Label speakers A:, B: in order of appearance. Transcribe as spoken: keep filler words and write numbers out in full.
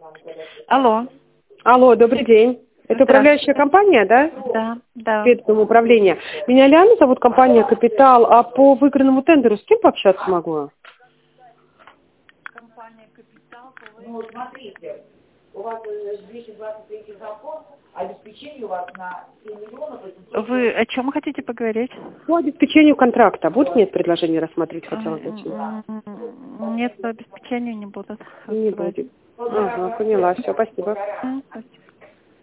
A: Алло.
B: Алло, добрый день. Это управляющая компания, да?
A: Да, да.
B: Светское управление. Меня Лиана зовут, компания «Капитал». А по выигранному тендеру с кем пообщаться могу?
A: Компания «Капитал».
C: Ну, смотрите, у вас двести двадцать третий закон, обеспечение у вас на семь миллионов.
A: Вы о чем хотите поговорить?
B: По обеспечению контракта. Будет нет предложения рассмотреть, хотела бы.
A: Нет, по обеспечению не будут.
B: Не будет. Ага, поняла. Все, спасибо.
A: Спасибо.